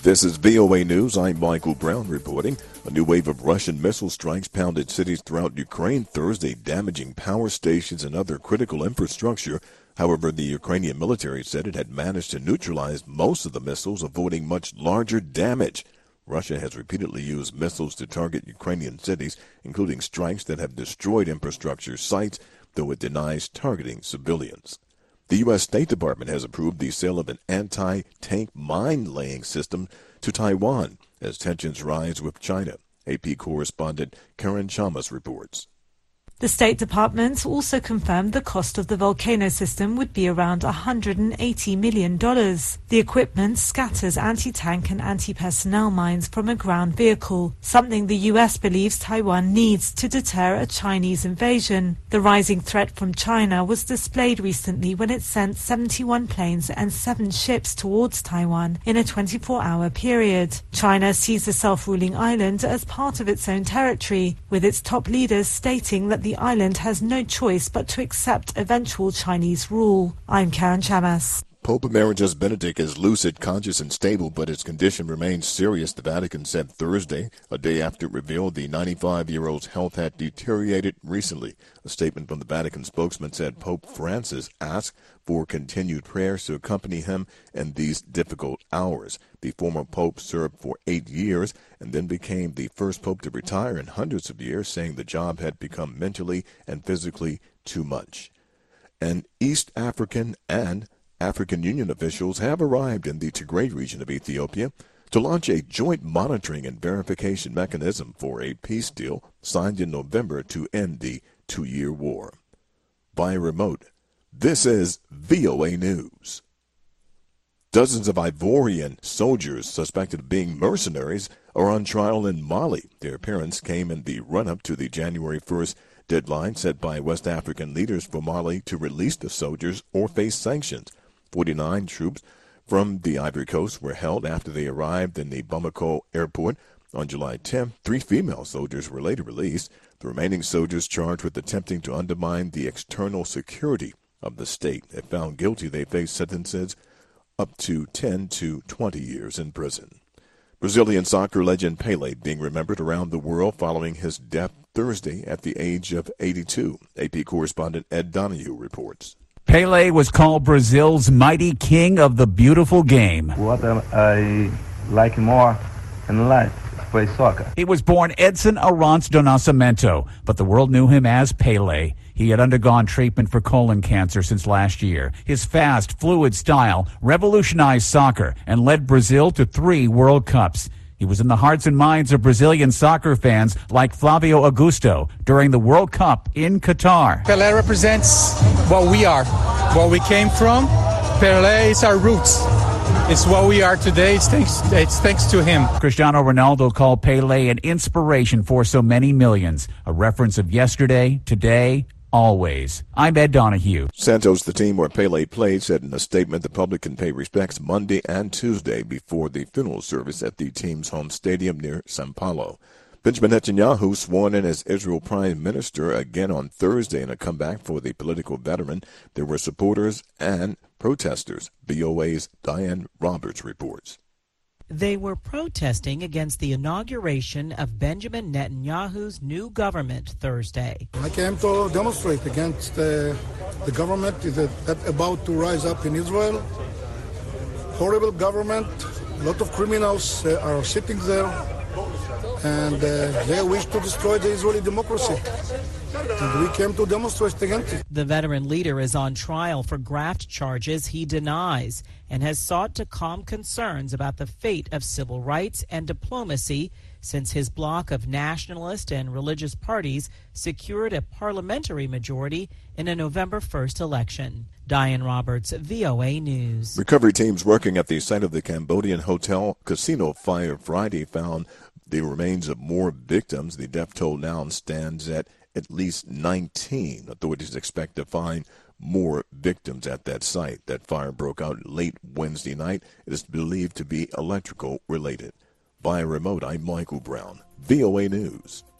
This is VOA News. I'm Michael Brown reporting. A new wave of Russian missile strikes pounded cities throughout Ukraine Thursday, damaging power stations and other critical infrastructure. However, the Ukrainian military said it had managed to neutralize most of the missiles, avoiding much larger damage. Russia has repeatedly used missiles to target Ukrainian cities, including strikes that have destroyed infrastructure sites, though it denies targeting civilians. The U.S. State Department has approved the sale of an anti-tank mine-laying system to Taiwan as tensions rise with China. AP correspondent Karen Chamas reports. The State Department also confirmed the cost of the Volcano system would be around $180 million. The equipment scatters anti-tank and anti-personnel mines from a ground vehicle, something the U.S. believes Taiwan needs to deter a Chinese invasion. The rising threat from China was displayed recently when it sent 71 planes and 7 ships towards Taiwan in a 24-hour period. China sees the self-ruling island as part of its own territory, with its top leaders stating that the island has no choice but to accept eventual Chinese rule. I'm Karen Chamas. Pope Emeritus Benedict is lucid, conscious, and stable, but his condition remains serious, the Vatican said Thursday, a day after it revealed the 95-year-old's health had deteriorated recently. A statement from the Vatican spokesman said Pope Francis asked for continued prayers to accompany him in these difficult hours. The former pope served for 8 years and then became the first pope to retire in hundreds of years, saying the job had become mentally and physically too much. And East African and African Union officials have arrived in the Tigray region of Ethiopia to launch a joint monitoring and verification mechanism for a peace deal signed in November to end the 2-year war. By remote, this is VOA News. Dozens of Ivorian soldiers suspected of being mercenaries are on trial in Mali. Their appearance came in the run-up to the January 1st deadline set by West African leaders for Mali to release the soldiers or face sanctions. 49 troops from the Ivory Coast were held after they arrived in the Bamako airport on July 10th. 3 female soldiers were later released. The remaining soldiers charged with attempting to undermine the external security of the state. If found guilty, they face sentences up to 10 to 20 years in prison. Brazilian soccer legend Pelé being remembered around the world following his death Thursday at the age of 82. AP correspondent Ed Donahue reports. Pelé was called Brazil's mighty king of the beautiful game. What I like more in life is play soccer. He was born Edson Arantes do Nascimento, but the world knew him as Pelé. He had undergone treatment for colon cancer since last year. His fast, fluid style revolutionized soccer and led Brazil to 3 World Cups. He was in the hearts and minds of Brazilian soccer fans like Flavio Augusto during the World Cup in Qatar. Pelé represents what we are, what we came from. Pelé is our roots. It's what we are today. It's thanks to him. Cristiano Ronaldo called Pelé an inspiration for so many millions. A reference of yesterday, today, always. I'm Ed Donahue. Santos, the team where Pelé played, said in a statement the public can pay respects Monday and Tuesday before the funeral service at the team's home stadium near São Paulo. Benjamin Netanyahu sworn in as Israel Prime Minister again on Thursday in a comeback for the political veteran. There were supporters and protesters. VOA's Diane Roberts reports. They were protesting against the inauguration of Benjamin Netanyahu's new government Thursday. I came to demonstrate against the government that about to rise up in Israel. Horrible government. A lot of criminals are sitting there, and they wish to destroy the Israeli democracy. And we came to demonstrate against it. The veteran leader is on trial for graft charges he denies and has sought to calm concerns about the fate of civil rights and diplomacy since his bloc of nationalist and religious parties secured a parliamentary majority in a November 1st election. Diane Roberts, VOA News. Recovery teams working at the site of the Cambodian hotel casino fire Friday found the remains of more victims. The death toll now stands at least 19. Authorities expect to find more victims at that site. That fire broke out late Wednesday night. It is believed to be electrical related. By remote, I'm Michael Brown, VOA News.